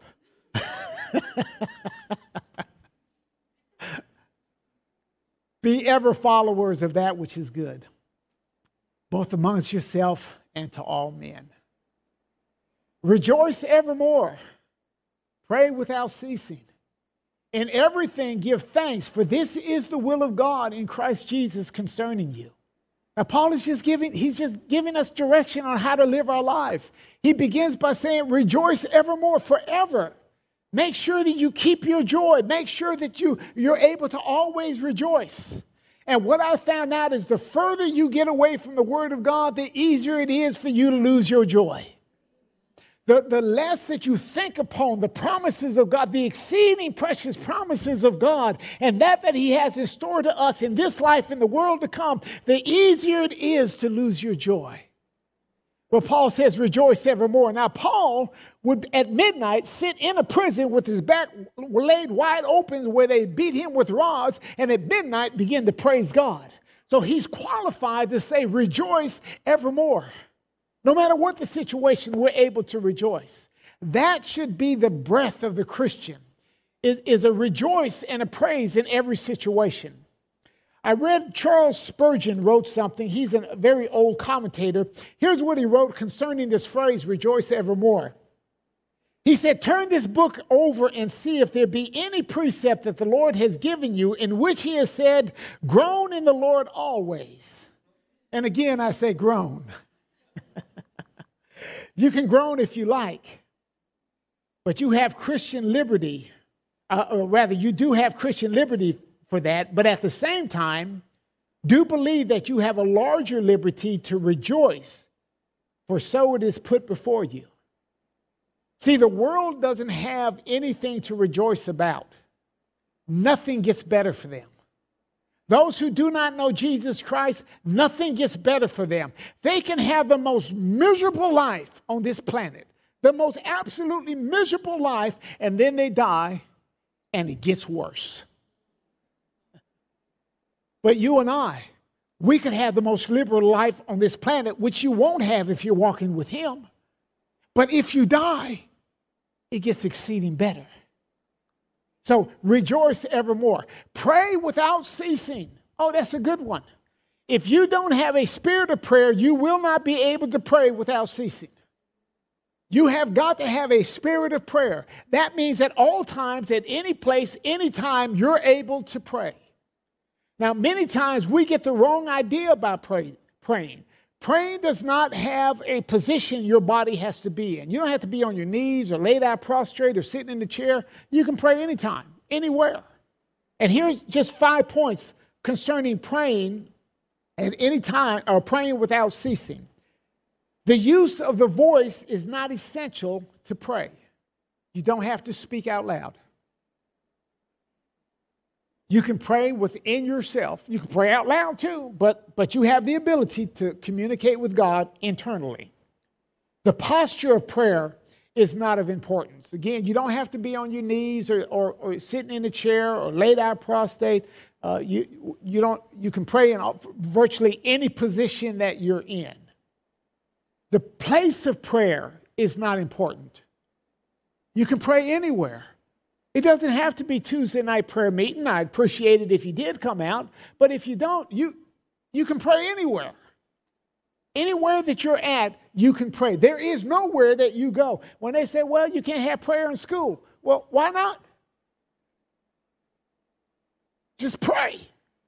Be ever followers of that which is good, both amongst yourself and to all men. Rejoice evermore. Pray without ceasing. In everything give thanks, for this is the will of God in Christ Jesus concerning you. Now, Paul is just giving us direction on how to live our lives. He begins by saying, rejoice evermore, forever. Make sure that you keep your joy. Make sure that you're able to always rejoice. And what I found out is the further you get away from the Word of God, the easier it is for you to lose your joy. the less that you think upon the promises of God, the exceeding precious promises of God, and that he has in store to us in this life and the world to come, the easier it is to lose your joy. Well, Paul says, rejoice evermore. Now, Paul would at midnight sit in a prison with his back laid wide open where they beat him with rods, and at midnight begin to praise God. So he's qualified to say, rejoice evermore. No matter what the situation, we're able to rejoice. That should be the breath of the Christian, is a rejoice and a praise in every situation. I read Charles Spurgeon wrote something. He's a very old commentator. Here's what he wrote concerning this phrase, rejoice evermore. He said, turn this book over and see if there be any precept that the Lord has given you in which he has said, groan in the Lord always. And again, I say groan. You can groan if you like, but you have Christian liberty, or rather, you do have Christian liberty for that, but at the same time, do believe that you have a larger liberty to rejoice, for so it is put before you. See, the world doesn't have anything to rejoice about. Nothing gets better for them. Those who do not know Jesus Christ, nothing gets better for them. They can have the most miserable life on this planet, the most absolutely miserable life, and then they die, and it gets worse. But you and I, we could have the most liberal life on this planet, which you won't have if you're walking with him. But if you die, it gets exceeding better. So rejoice evermore. Pray without ceasing. Oh, that's a good one. If you don't have a spirit of prayer, you will not be able to pray without ceasing. You have got to have a spirit of prayer. That means at all times, at any place, any time, you're able to pray. Now, many times we get the wrong idea about praying. Praying does not have a position your body has to be in. You don't have to be on your knees or laid out prostrate or sitting in the chair. You can pray anytime, anywhere. And here's just 5 points concerning praying at any time or praying without ceasing. The use of the voice is not essential to pray. You don't have to speak out loud. You can pray within yourself. You can pray out loud too, but you have the ability to communicate with God internally. The posture of prayer is not of importance. Again, you don't have to be on your knees or sitting in a chair or laid out prostrate. You can pray in virtually any position that you're in. The place of prayer is not important. You can pray anywhere. It doesn't have to be Tuesday night prayer meeting. I'd appreciate it if you did come out. But if you don't, you can pray anywhere. Anywhere that you're at, you can pray. There is nowhere that you go. When they say, well, you can't have prayer in school. Well, why not? Just pray.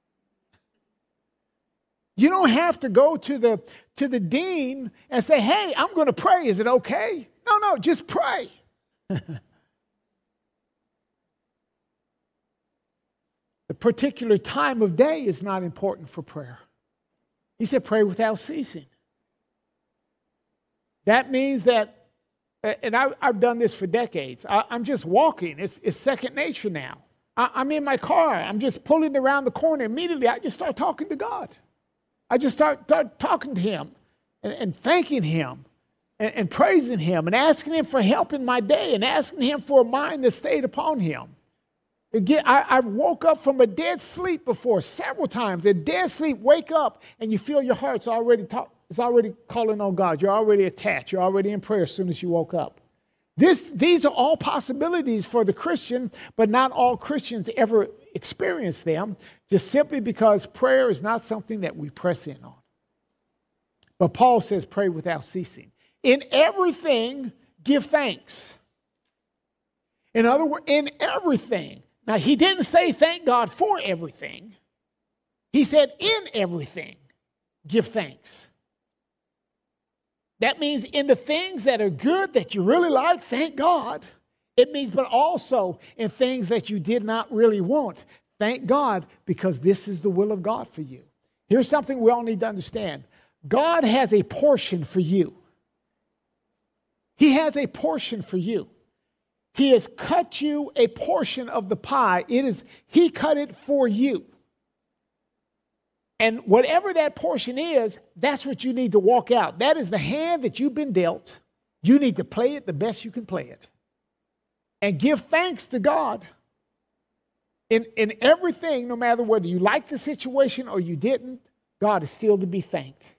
You don't have to go to the dean and say, hey, I'm going to pray. Is it okay? No, just pray. The particular time of day is not important for prayer. He said, pray without ceasing. That means that, and I've done this for decades. I'm just walking. It's second nature now. I'm in my car. I'm just pulling around the corner. Immediately, I just start talking to God. I just start talking to him and thanking him and praising him and asking him for help in my day and asking him for a mind that stayed upon him. Again, I've woke up from a dead sleep before several times. A dead sleep, wake up, and you feel your heart's already it's already calling on God. You're already attached. You're already in prayer as soon as you woke up. These are all possibilities for the Christian, but not all Christians ever experience them, just simply because prayer is not something that we press in on. But Paul says, pray without ceasing. In everything, give thanks. In other words, in everything. Now, he didn't say thank God for everything. He said in everything, give thanks. That means in the things that are good, that you really like, thank God. It means, but also in things that you did not really want, thank God, because this is the will of God for you. Here's something we all need to understand. God has a portion for you. He has a portion for you. He has cut you a portion of the pie. He cut it for you. And whatever that portion is, that's what you need to walk out. That is the hand that you've been dealt. You need to play it the best you can play it. And give thanks to God in everything, no matter whether you like the situation or you didn't. God is still to be thanked.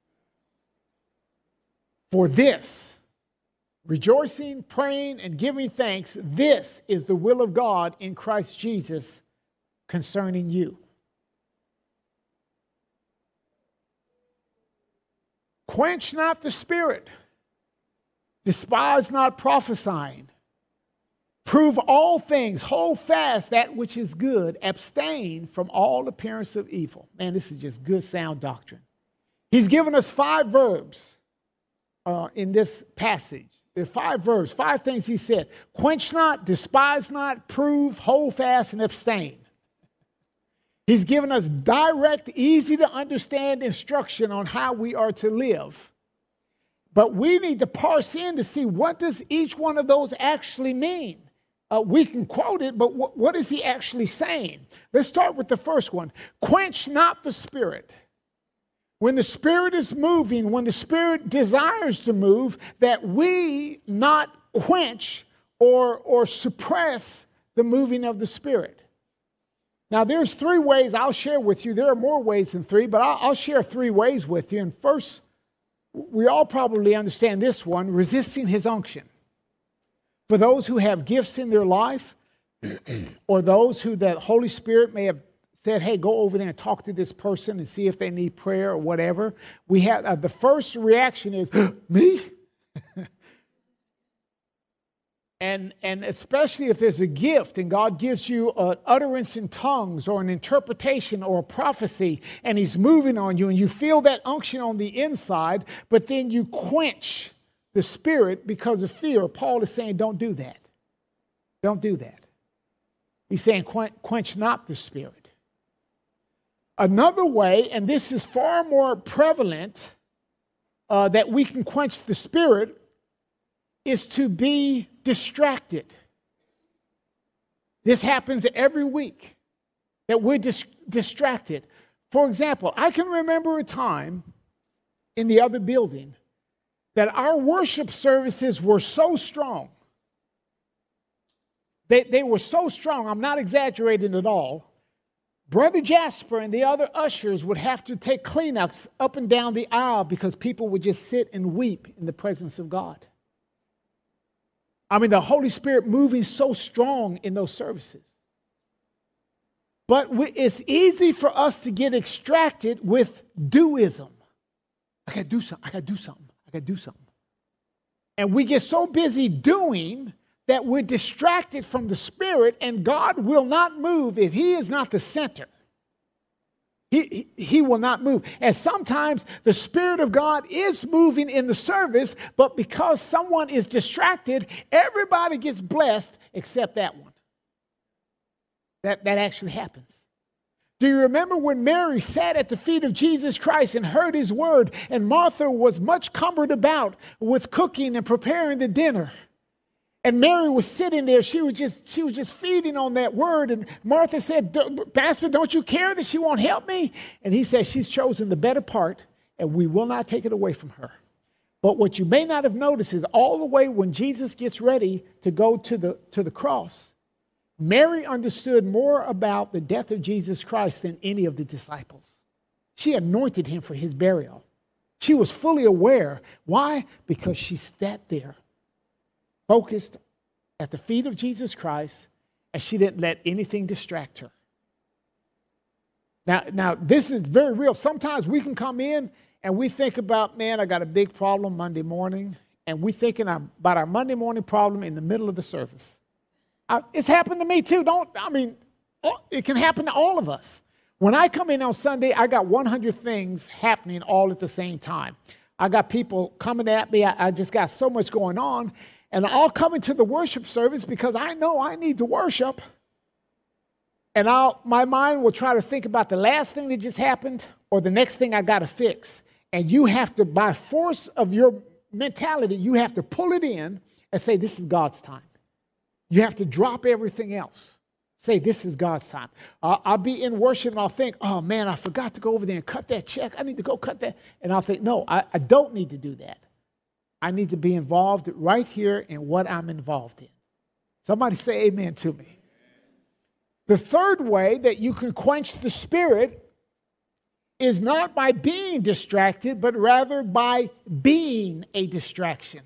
For this, rejoicing, praying, and giving thanks, this is the will of God in Christ Jesus concerning you. Quench not the spirit. Despise not prophesying. Prove all things. Hold fast that which is good. Abstain from all appearance of evil. Man, this is just good, sound doctrine. He's given us 5 verbs in this passage. There are 5 verbs, 5 things he said. Quench not, despise not, prove, hold fast, and abstain. He's given us direct, easy to understand instruction on how we are to live. But we need to parse in to see, what does each one of those actually mean? We can quote it, but what is he actually saying? Let's start with the first one. Quench not the spirit. When the Spirit is moving, when the Spirit desires to move, that we not quench or suppress the moving of the Spirit. Now, there's 3 ways I'll share with you. There are more ways than 3, but I'll share 3 ways with you. And first, we all probably understand this one, resisting his unction. For those who have gifts in their life, or those who the Holy Spirit may have said, hey, go over there and talk to this person and see if they need prayer or whatever. We have the first reaction is, me? And especially if there's a gift and God gives you an utterance in tongues or an interpretation or a prophecy, and he's moving on you and you feel that unction on the inside, but then you quench the Spirit because of fear. Paul is saying, don't do that. Don't do that. He's saying, quench not the Spirit. Another way, and this is far more prevalent, that we can quench the Spirit, is to be distracted. This happens every week, that we're distracted. For example, I can remember a time in the other building that our worship services were so strong. They were so strong, I'm not exaggerating at all. Brother Jasper and the other ushers would have to take Kleenex up and down the aisle because people would just sit and weep in the presence of God. I mean, the Holy Spirit moving so strong in those services. But it's easy for us to get extracted with doism. I got to do something. I got to do something. I got to do something. And we get so busy doing that we're distracted from the Spirit, and God will not move if he is not the center. He will not move. And sometimes the Spirit of God is moving in the service, but because someone is distracted, everybody gets blessed except that one. That actually happens. Do you remember when Mary sat at the feet of Jesus Christ and heard his word, and Martha was much cumbered about with cooking and preparing the dinner? And Mary was sitting there. She was just feeding on that word. And Martha said, Pastor, don't you care that she won't help me? And he said, she's chosen the better part, and we will not take it away from her. But what you may not have noticed is all the way when Jesus gets ready to go to the cross, Mary understood more about the death of Jesus Christ than any of the disciples. She anointed him for his burial. She was fully aware. Why? Because she sat there, focused at the feet of Jesus Christ, and she didn't let anything distract her. Now, this is very real. Sometimes we can come in and we think about, man, I got a big problem Monday morning, and we're thinking about our Monday morning problem in the middle of the service. It's happened to me too. It can happen to all of us. When I come in on Sunday, I got 100 things happening all at the same time. I got people coming at me. I just got so much going on. And I'll come into the worship service because I know I need to worship. And my mind will try to think about the last thing that just happened or the next thing I got to fix. And you have to, by force of your mentality, you have to pull it in and say, this is God's time. You have to drop everything else. Say, this is God's time. I'll be in worship and I'll think, oh man, I forgot to go over there and cut that check. I need to go cut that. And I'll think, no, I don't need to do that. I need to be involved right here in what I'm involved in. Somebody say amen to me. The third way that you can quench the Spirit is not by being distracted, but rather by being a distraction.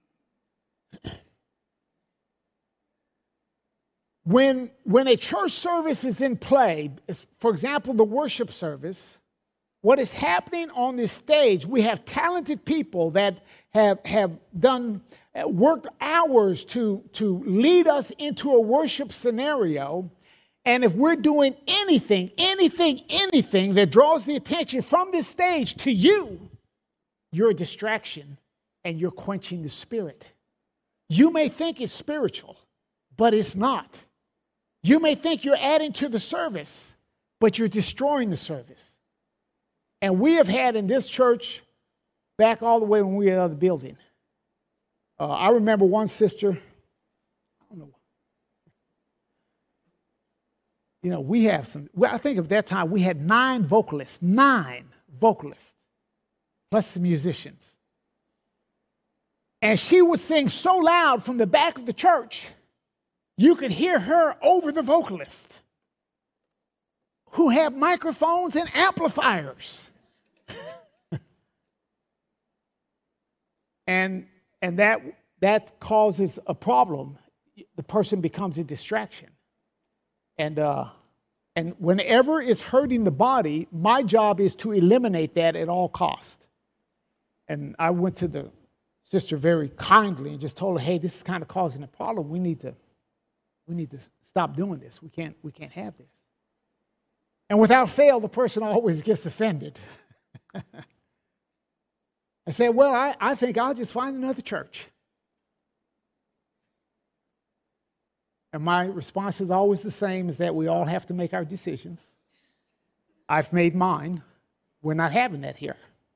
When a church service is in play, for example, the worship service, what is happening on this stage, we have talented people that have worked hours to lead us into a worship scenario. And if we're doing anything that draws the attention from this stage to you, you're a distraction and you're quenching the Spirit. You may think it's spiritual, but it's not. You may think you're adding to the service, but you're destroying the service. And we have had in this church, back all the way when we were in the other building, I remember one sister, I don't know. You know, we have some, I think at that time we had 9 vocalists, plus the musicians. And she would sing so loud from the back of the church, you could hear her over the vocalist, who had microphones and amplifiers. and that causes a problem. The person becomes a distraction. And whenever it's hurting the body, my job is to eliminate that at all cost. And I went to the sister very kindly and just told her, hey, this is kind of causing a problem. We need to stop doing this. We can't have this. And without fail, the person always gets offended. I said, well, I think I'll just find another church. And my response is always the same, is that we all have to make our decisions. I've made mine. We're not having that here.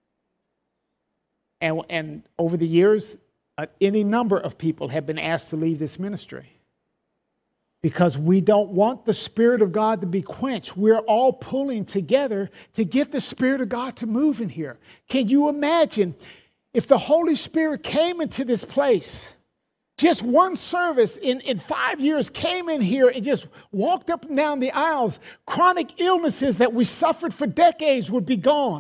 And over the years, any number of people have been asked to leave this ministry because we don't want the Spirit of God to be quenched. We're all pulling together to get the Spirit of God to move in here. Can you imagine if the Holy Spirit came into this place? Just one service in 5 years came in here and just walked up and down the aisles. Chronic illnesses that we suffered for decades would be gone.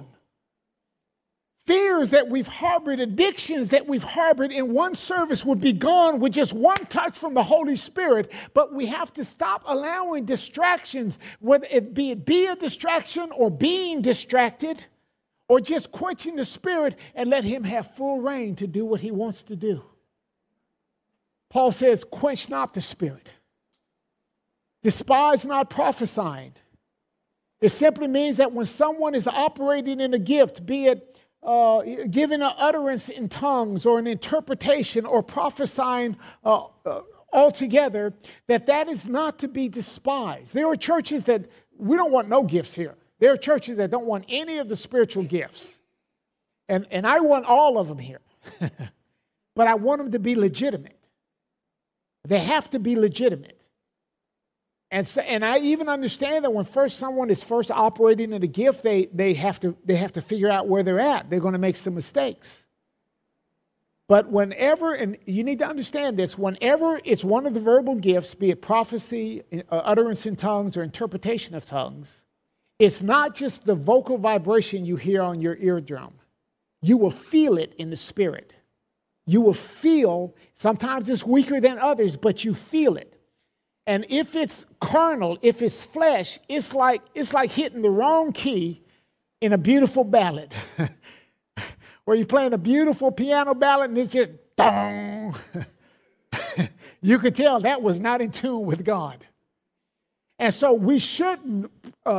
Fears that we've harbored, addictions that we've harbored in one service would be gone with just one touch from the Holy Spirit. But we have to stop allowing distractions, whether it be a distraction or being distracted or just quenching the Spirit, and let Him have full reign to do what He wants to do. Paul says, quench not the Spirit. Despise not prophesying. It simply means that when someone is operating in a gift, be it giving an utterance in tongues or an interpretation or prophesying altogether, that is not to be despised. There are churches that we don't want no gifts here. There are churches that don't want any of the spiritual gifts. And I want all of them here. But I want them to be legitimate. They have to be legitimate. And I even understand that when someone is first operating in a gift, they have to figure out where they're at. They're going to make some mistakes. But whenever, and you need to understand this, whenever it's one of the verbal gifts, be it prophecy, utterance in tongues, or interpretation of tongues, it's not just the vocal vibration you hear on your eardrum. You will feel it in the Spirit. You will feel, sometimes it's weaker than others, but you feel it. And if it's carnal, if it's flesh, it's like hitting the wrong key in a beautiful ballad. Where you're playing a beautiful piano ballad and it's just dong. You could tell that was not in tune with God. And so we shouldn't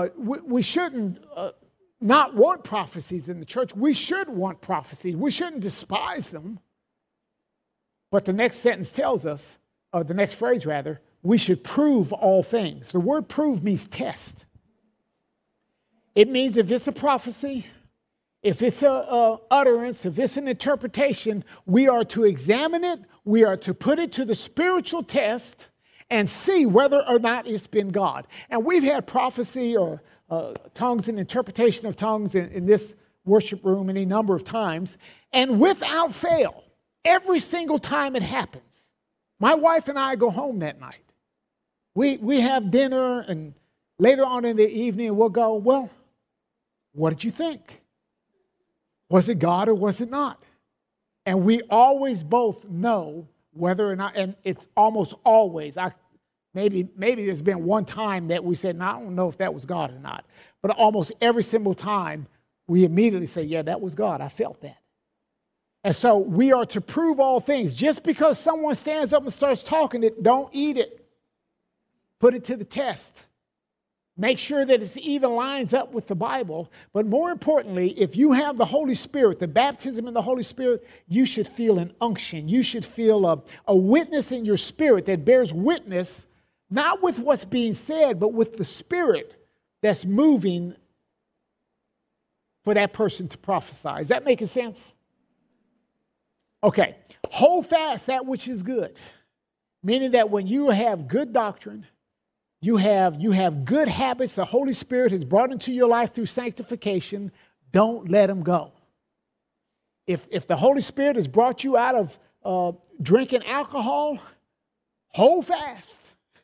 not want prophecies in the church. We should want prophecies. We shouldn't despise them. But the next sentence tells us, or the next phrase rather, we should prove all things. The word prove means test. It means if it's a prophecy, if it's a utterance, if it's an interpretation, we are to examine it. We are to put it to the spiritual test and see whether or not it's been God. And we've had prophecy or tongues and interpretation of tongues in this worship room any number of times. And without fail, every single time it happens, my wife and I go home that night. We have dinner, and later on in the evening, we'll go, well, what did you think? Was it God or was it not? And we always both know whether or not, and it's almost always, maybe there's been one time that we said, no, I don't know if that was God or not. But almost every single time, we immediately say, yeah, that was God. I felt that. And so we are to prove all things. Just because someone stands up and starts talking it, don't eat it. Put it to the test. Make sure that it even lines up with the Bible. But more importantly, if you have the Holy Spirit, the baptism in the Holy Spirit, you should feel an unction. You should feel a witness in your spirit that bears witness, not with what's being said, but with the Spirit that's moving for that person to prophesy. Is that making sense? Okay. Hold fast that which is good. Meaning that when you have good doctrine, you have good habits the Holy Spirit has brought into your life through sanctification, don't let them go. If the Holy Spirit has brought you out of drinking alcohol, hold fast.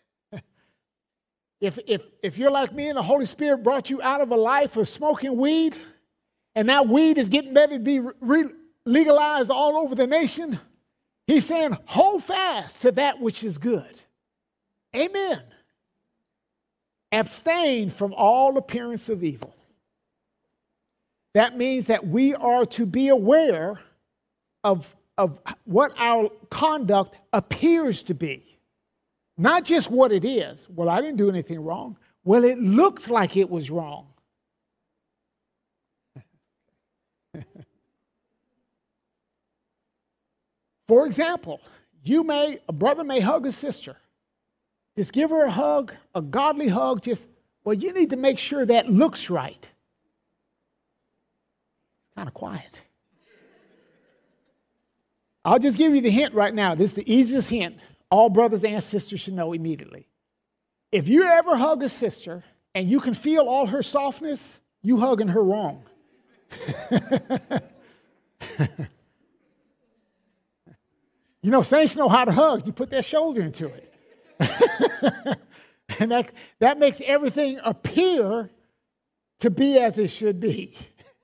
If you're like me and the Holy Spirit brought you out of a life of smoking weed, and now weed is getting ready to be legalized all over the nation, he's saying, hold fast to that which is good. Amen. Abstain from all appearance of evil. That means that we are to be aware of what our conduct appears to be. Not just what it is. Well, I didn't do anything wrong. Well, it looked like it was wrong. For example, a brother may hug a sister. Just give her a hug, a godly hug. You need to make sure that looks right. It's kind of quiet. I'll just give you the hint right now. This is the easiest hint all brothers and sisters should know immediately. If you ever hug a sister and you can feel all her softness, you hugging her wrong. Saints know how to hug. You put that shoulder into it. And that makes everything appear to be as it should be.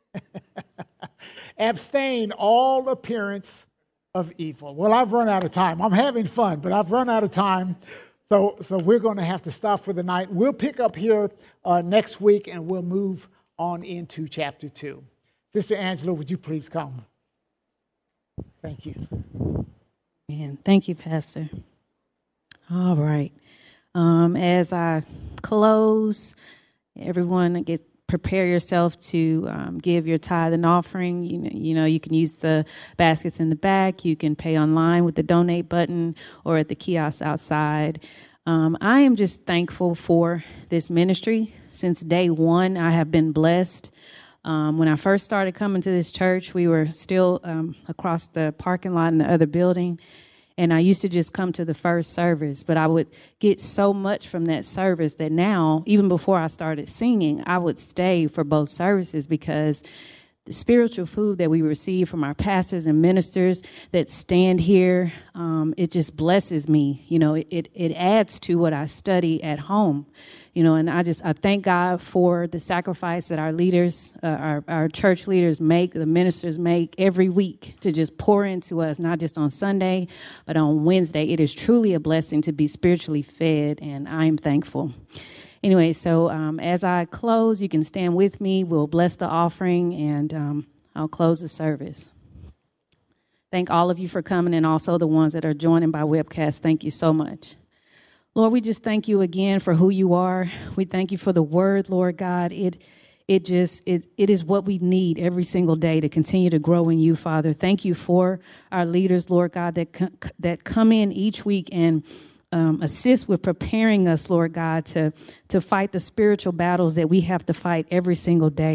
Abstain all appearance of evil. Well, I've run out of time. I'm having fun, but I've run out of time. So we're going to have to stop for the night. We'll pick up here next week, and we'll move on into chapter 2. Sister Angela, would you please come? Thank you. Man, thank you, Pastor. All right. As I close, everyone prepare yourself to give your tithe and offering. You can use the baskets in the back. You can pay online with the donate button or at the kiosk outside. I am just thankful for this ministry. Since day one, I have been blessed. When I first started coming to this church, we were still across the parking lot in the other building. And I used to just come to the first service, but I would get so much from that service that now, even before I started singing, I would stay for both services because the spiritual food that we receive from our pastors and ministers that stand here, it just blesses me. It adds to what I study at home. And I thank God for the sacrifice that our leaders, our church leaders make, the ministers make every week to just pour into us, not just on Sunday, but on Wednesday. It is truly a blessing to be spiritually fed, and I am thankful. Anyway, so as I close, you can stand with me. We'll bless the offering, and I'll close the service. Thank all of you for coming, and also the ones that are joining by webcast. Thank you so much. Lord, we just thank you again for who you are. We thank you for the word, Lord God. It is what we need every single day to continue to grow in you, Father. Thank you for our leaders, Lord God, that come in each week and assist with preparing us, Lord God, to fight the spiritual battles that we have to fight every single day.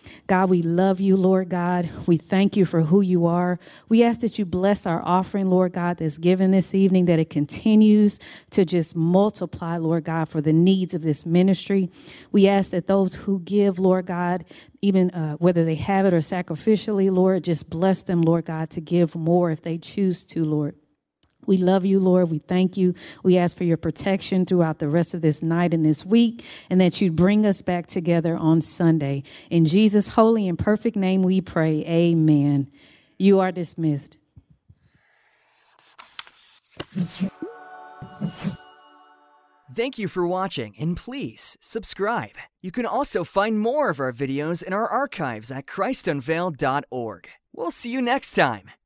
God, we love you, Lord God. We thank you for who you are. We ask that you bless our offering, Lord God, that's given this evening, that it continues to just multiply, Lord God, for the needs of this ministry. We ask that those who give, Lord God, even whether they have it or sacrificially, Lord, just bless them, Lord God, to give more if they choose to, Lord. We love you, Lord. We thank you. We ask for your protection throughout the rest of this night and this week, and that you'd bring us back together on Sunday. In Jesus' holy and perfect name we pray. Amen. You are dismissed. Thank you for watching, and please subscribe. You can also find more of our videos in our archives at christunveiled.org. We'll see you next time.